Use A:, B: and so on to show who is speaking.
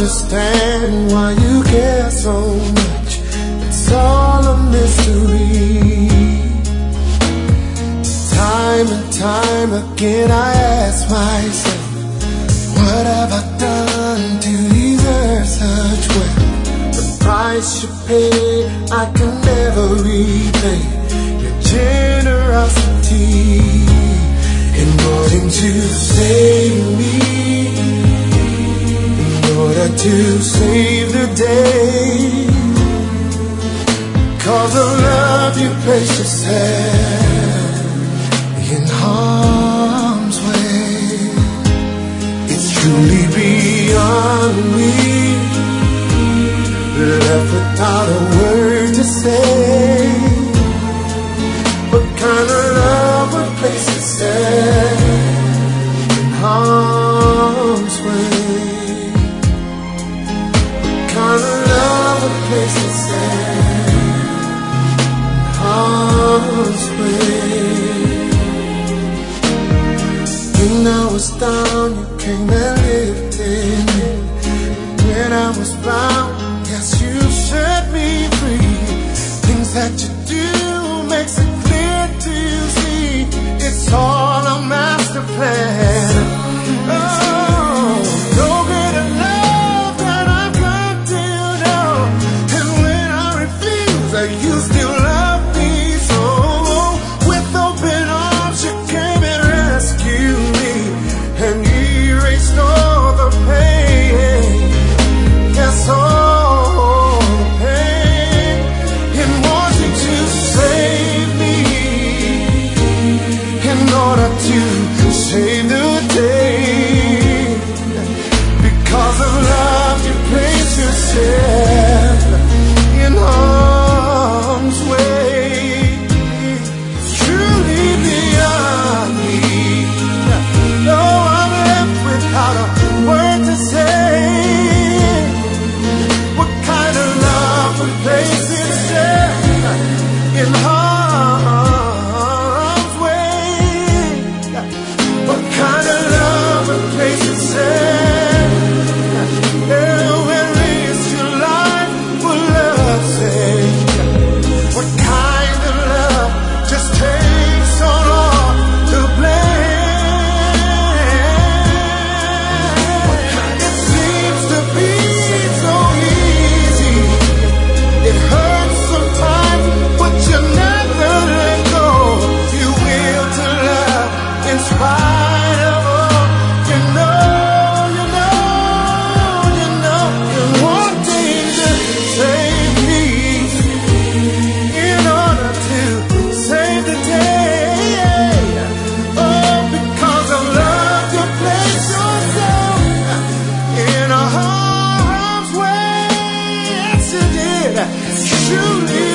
A: understand why you care so much. It's all a mystery. Time and time again I ask myself, what have I done to deserve such wealth? The price you pay I can never repay. Your generosity in wanting to save me, in order to save the day. Cause the love you place yourself in harm's way, it's truly beyond me. Left without a word to say. What kind of love would place itself in harm's way? What kind of love would place itself in harm's way? When I was down, you came and lifted me. When I was bound, yes, you set me free. Things that you do makes it clear to see. It's all a master plan. Oh, no greater love that I've got to know. And when I refuse, you still love me so. With open arms, you came and rescued me, and erased all the pain. Yes, all the pain in wanting to save me, in order to save the day. Because of love, you place yourself in harm's way. It's truly beyond me. No, I'm left without a word to say. What kind of love would place itself in harm's way? What kind of love would place itself when risk your life for love's sake? What kind of love just takes on all the blame? It seems to be so easy. It hurts sometimes, but you never let go. You will to love in spite of all. You know, you're wanting to save me, in order to save the day. Oh, because of love, you place yourself in a harm's way. Yes, you did. Truly